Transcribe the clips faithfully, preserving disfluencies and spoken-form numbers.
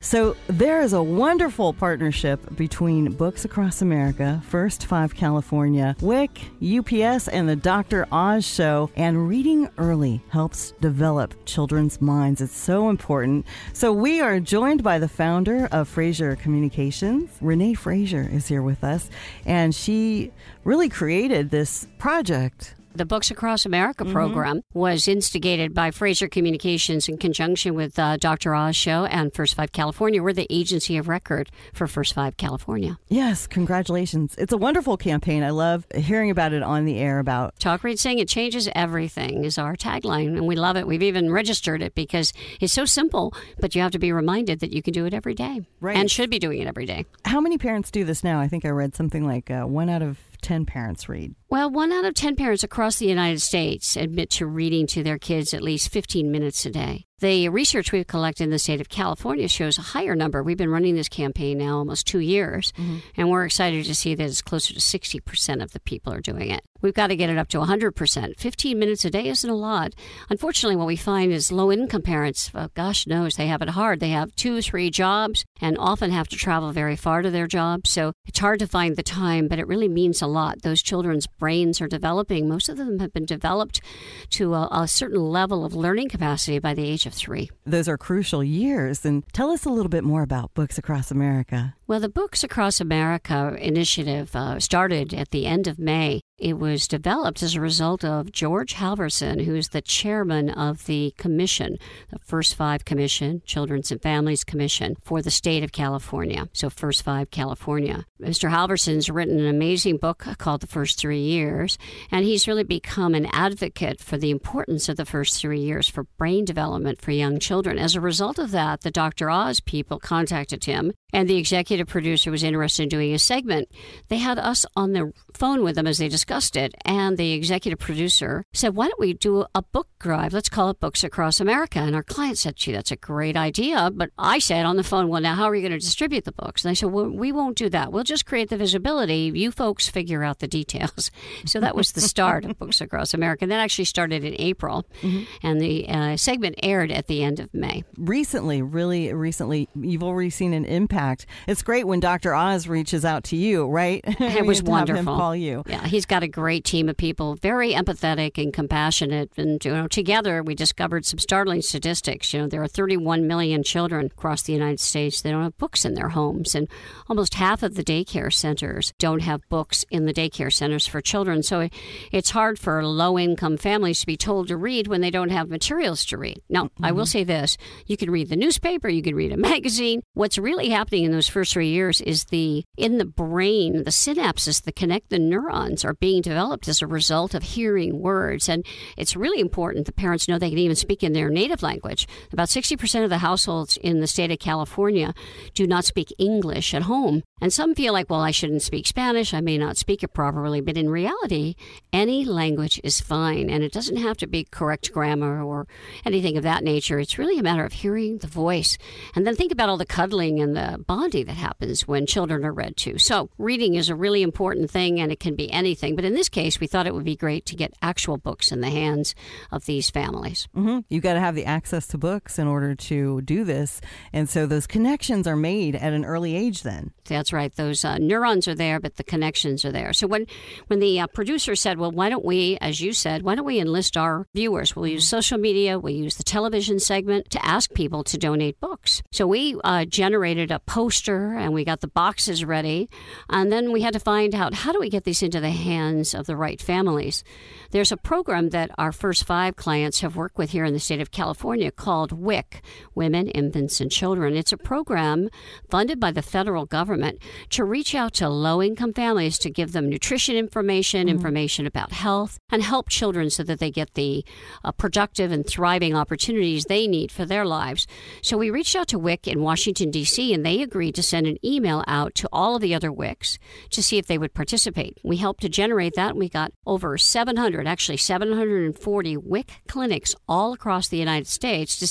So there is a wonderful partnership between Books Across America, First Five California, W I C, U P S, and the Doctor Oz Show. And reading early helps develop children's minds. It's so important. So we are joined by the founder of Fraser Communications. Renee Fraser is here with us, and she really created this project. The Books Across America Mm-hmm. program was instigated by Fraser Communications in conjunction with uh, Doctor Oz Show and First Five California. We're the agency of record for First Five California. Yes, congratulations. It's a wonderful campaign. I love hearing about it on the air. About Talk, Read, Sing, it changes everything is our tagline, and we love it. We've even registered it because it's so simple, but you have to be reminded that you can do it every day, Right. and should be doing it every day. How many parents do this now? I think I read something like uh, one out of ten parents read. Well, one out of ten parents across the United States admit to reading to their kids at least fifteen minutes a day. The research we've collected in the state of California shows a higher number. We've been running this campaign now almost two years, mm-hmm. and we're excited to see that it's closer to sixty percent of the people are doing it. We've got to get it up to one hundred percent. fifteen minutes a day isn't a lot. Unfortunately, what we find is low-income parents, well, gosh knows, they have it hard. They have two, three jobs and often have to travel very far to their jobs, so it's hard to find the time, but it really means a lot. Those children's brains are developing. Most of them have been developed to a, a certain level of learning capacity by the age of three. Those are crucial years. And tell us a little bit more about Books Across America. Well, the Books Across America initiative uh, started at the end of May. It was developed as a result of George Halverson, who is the chairman of the commission, the First Five Commission, Children's and Families Commission for the state of California, so First Five California. Mister Halverson's written an amazing book called The First Three Years, and he's really become an advocate for the importance of the first three years for brain development for young children. As a result of that, the Doctor Oz people contacted him, and the executive producer was interested in doing a segment. They had us on the phone with them as they discussed it, and the executive producer said, why don't we do a book drive? Let's call it Books Across America. And our client said, gee, that's a great idea. But I said on the phone, well, now how are you going to distribute the books? And I said, well, we won't do that. We'll just create the visibility. You folks figure out the details. So that was the start of Books Across America. And that actually started in April, mm-hmm. and the uh, segment aired at the end of May. Recently, really recently, you've already seen an impact. It's great when Doctor Oz reaches out to you, right? It was wonderful. Have him call you. Yeah, he's got a great team of people, very empathetic and compassionate. And you know, together we discovered some startling statistics. You know, there are thirty-one million children across the United States that don't have books in their homes, and almost half of the daycare centers don't have books in the daycare centers for children. So it, it's hard for low-income families to be told to read when they don't have materials to read. Now, mm-hmm. I will say this: you can read the newspaper, you can read a magazine. What's really happening in those first three years is the in the brain, the synapses that connect the neurons are being developed as a result of hearing words. And it's really important that parents know they can even speak in their native language. About sixty percent of the households in the state of California do not speak English at home. And some feel like, well, I shouldn't speak Spanish. I may not speak it properly. But in reality, any language is fine. And it doesn't have to be correct grammar or anything of that nature. It's really a matter of hearing the voice. And then think about all the cuddling and the bonding that happens when children are read to. So reading is a really important thing, and it can be anything. But in this case, we thought it would be great to get actual books in the hands of these families. Mm-hmm. You've got to have the access to books in order to do this. And so those connections are made at an early age then. That's right. Those uh, neurons are there, but the connections are there. So when, when the uh, producer said, well, why don't we, as you said, why don't we enlist our viewers? We'll use social media, we'll use the television segment to ask people to donate books. So we uh, generated a poster, and we got the boxes ready. And then we had to find out, how do we get these into the hands of the right families? There's a program that our First Five clients have worked with here in the state of California called W I C, Women, Infants, and Children. It's a program funded by the federal government to reach out to low-income families to give them nutrition information, mm-hmm. information about health, and help children so that they get the uh, productive and thriving opportunities they need for their lives. So we reached out to W I C in Washington, D C, and they agreed to send an email out to all of the other W I Cs to see if they would participate. We helped to generate that, and we got over seven hundred, actually seven hundred forty W I C clinics all across the United States to say,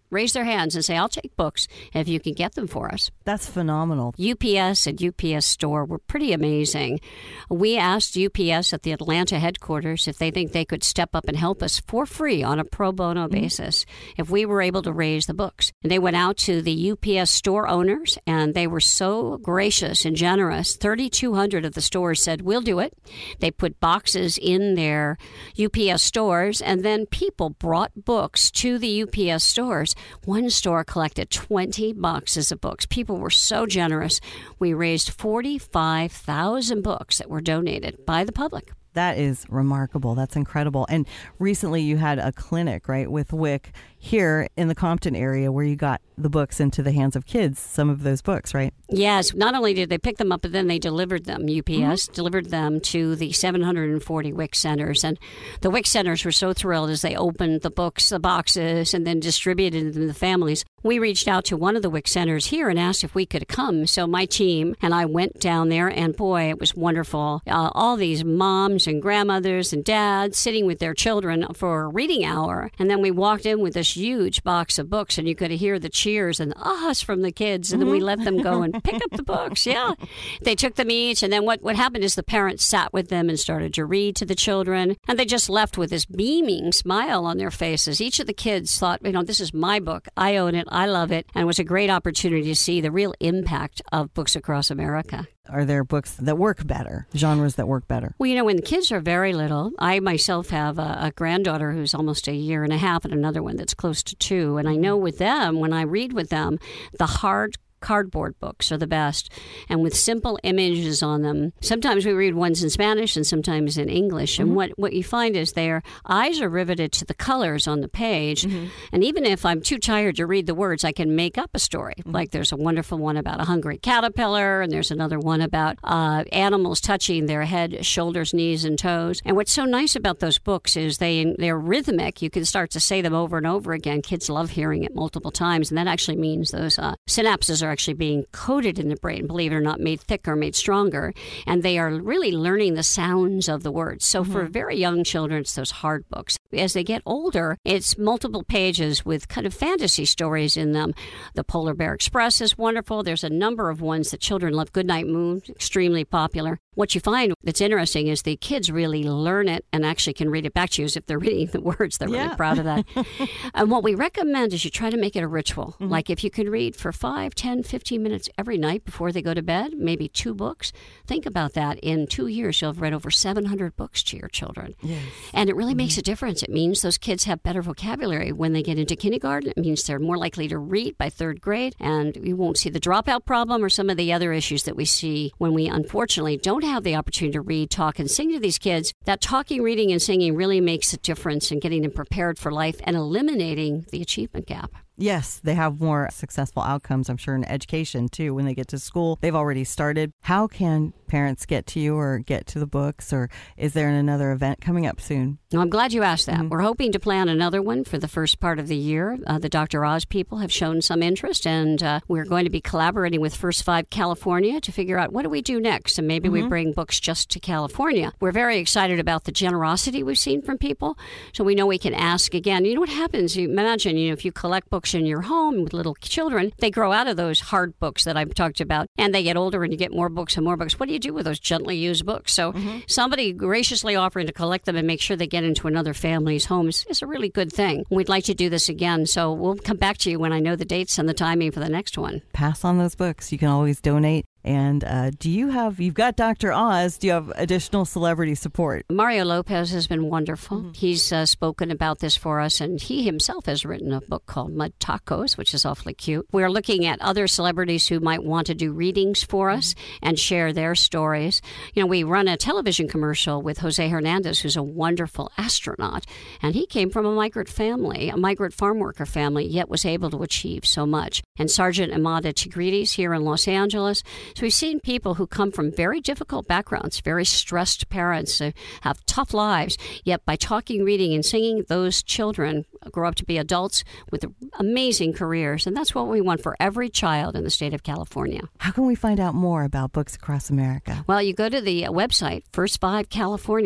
raise their hands and say, I'll take books if you can get them for us. That's phenomenal. U P S and U P S Store were pretty amazing. We asked U P S at the Atlanta headquarters if they think they could step up and help us for free on a pro bono mm-hmm. basis if we were able to raise the books. And they went out to the U P S store owners, and they were so gracious and generous. thirty-two hundred of the stores said, we'll do it. They put boxes in their U P S stores, and then people brought books to the U P S stores. One store collected twenty boxes of books. People were so generous. We raised forty-five thousand books that were donated by the public. That is remarkable. That's incredible. And recently you had a clinic, right, with WIC here in the Compton area where you got the books into the hands of kids, some of those books, right? Yes. Not only did they pick them up, but then they delivered them. U P S mm-hmm. delivered them to the seven hundred forty WIC centers. And the WIC centers were so thrilled as they opened the books, the boxes, and then distributed them to the families. We reached out to one of the WIC centers here and asked if we could come. So my team and I went down there, and boy, it was wonderful. Uh, all these moms and grandmothers and dads sitting with their children for a reading hour. And then we walked in with this huge box of books, and you could hear the cheers and ahs from the kids. And then we let them go and pick up the books. Yeah. They took them each. And then what, what happened is the parents sat with them and started to read to the children. And they just left with this beaming smile on their faces. Each of the kids thought, you know, this is my book. I own it. I love it. And it was a great opportunity to see the real impact of Books Across America. Are there books that work better, genres that work better? Well, you know, when the kids are very little, I myself have a, a granddaughter who's almost a year and a half and another one that's close to two. And I know with them, when I read with them, the hard cardboard books are the best, and with simple images on them. Sometimes we read ones in Spanish and sometimes in English, mm-hmm. and what, what you find is their eyes are riveted to the colors on the page, mm-hmm. and even if I'm too tired to read the words, I can make up a story. Mm-hmm. Like there's a wonderful one about a hungry caterpillar, and there's another one about uh, animals touching their head, shoulders, knees, and toes. And what's so nice about those books is they, they're rhythmic. You can start to say them over and over again. Kids love hearing it multiple times, and that actually means those uh, synapses are actually being coded in the brain, believe it or not, made thicker, made stronger, and they are really learning the sounds of the words. So mm-hmm. for very young children, it's those hard books. As they get older, it's multiple pages with kind of fantasy stories in them. The Polar Bear Express is wonderful. There's a number of ones that children love. Goodnight Moon, extremely popular. What you find that's interesting is the kids really learn it and actually can read it back to you as if they're reading the words. They're yeah. really proud of that. And what we recommend is you try to make it a ritual. Mm-hmm. Like if you can read for five, ten, fifteen minutes every night before they go to bed, maybe two books. Think about that. In two years, you'll have read over seven hundred books to your children. Yes. And it really mm-hmm. makes a difference. It means those kids have better vocabulary when they get into kindergarten. It means they're more likely to read by third grade, and you won't see the dropout problem or some of the other issues that we see when we unfortunately don't have the opportunity to read, talk, and sing to these kids. That talking, reading, and singing really makes a difference in getting them prepared for life and eliminating the achievement gap. Yes, they have more successful outcomes, I'm sure, in education, too. When they get to school, they've already started. How can parents get to you or get to the books, or is there another event coming up soon? Well, I'm glad you asked that. Mm-hmm. We're hoping to plan another one for the first part of the year. Uh, the Doctor Oz people have shown some interest, and uh, we're going to be collaborating with First Five California to figure out what do we do next, and maybe mm-hmm. we bring books just to California. We're very excited about the generosity we've seen from people, so we know we can ask again. You know what happens? You imagine, you know, if you collect books in your home with little children, they grow out of those hard books that I've talked about, and they get older and you get more books and more books. What do you do with those gently used books? So mm-hmm. somebody graciously offering to collect them and make sure they get into another family's homes is a really good thing. We'd like to do this again, so we'll come back to you when I know the dates and the timing for the next one. Pass on those books. You can always donate. And uh, do you have, you've got Doctor Oz, do you have additional celebrity support? Mario Lopez has been wonderful. Mm-hmm. He's uh, spoken about this for us, and he himself has written a book called Mud Tacos, which is awfully cute. We're looking at other celebrities who might want to do readings for us mm-hmm. and share their stories. You know, we run a television commercial with Jose Hernandez, who's a wonderful astronaut, and he came from a migrant family, a migrant farm worker family, yet was able to achieve so much. And Sergeant Amada Tigrides here in Los Angeles. So we've seen people who come from very difficult backgrounds, very stressed parents, uh, have tough lives, yet by talking, reading, and singing, those children grow up to be adults with amazing careers. And that's what we want for every child in the state of California. How can we find out more about Books Across America? Well, you go to the website, First Five California.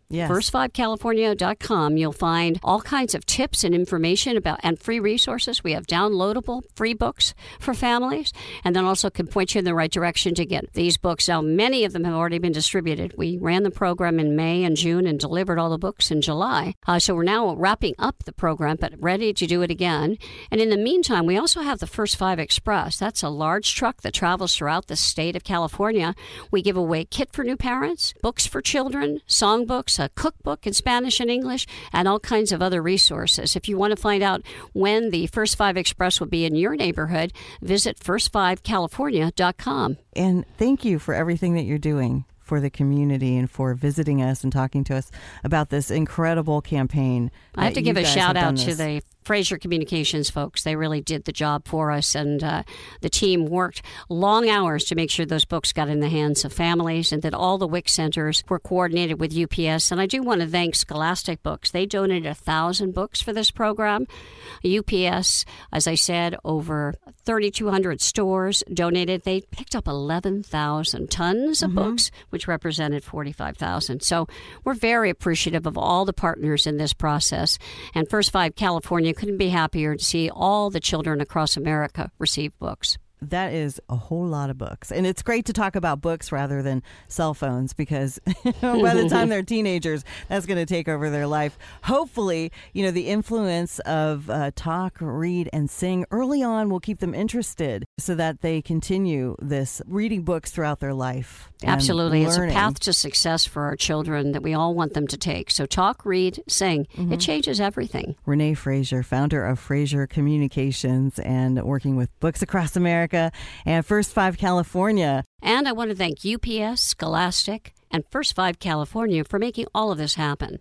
Yes. first five california dot com. You'll find all kinds of tips and information about and free resources. We have downloadable free books for families, and then also can point you in the right direction to get these books. Now, many of them have already been distributed. We ran the program in May and June and delivered all the books in July. Uh, so we're now wrapping up the program, but ready to do it again. And in the meantime, we also have the First Five Express. That's a large truck that travels throughout the state of California. We give away kit for new parents, books for children, songbooks, a cookbook in Spanish and English, and all kinds of other resources. If you want to find out when the First Five Express will be in your neighborhood, visit first five california dot com. And thank you for everything that you're doing for the community and for visiting us and talking to us about this incredible campaign. I have to give a shout out to this. the Fraser Communications folks. They really did the job for us, and uh, the team worked long hours to make sure those books got in the hands of families, and that all the W I C centers were coordinated with U P S. And I do want to thank Scholastic Books. They donated a thousand books for this program. U P S, as I said, over thirty-two hundred stores donated. They picked up eleven thousand tons of mm-hmm. books, which represented forty-five thousand. So we're very appreciative of all the partners in this process. And First Five California couldn't be happier to see all the children across America receive books. That is a whole lot of books. And it's great to talk about books rather than cell phones, because by the time they're teenagers, that's going to take over their life. Hopefully, you know, the influence of uh, talk, read, and sing early on will keep them interested so that they continue this reading books throughout their life. Absolutely. It's a learning. path to success for our children that we all want them to take. So talk, read, sing. Mm-hmm. It changes everything. Renee Fraser, founder of Fraser Communications and working with Books Across America and First Five California. And I want to thank U P S, Scholastic, and First Five California for making all of this happen.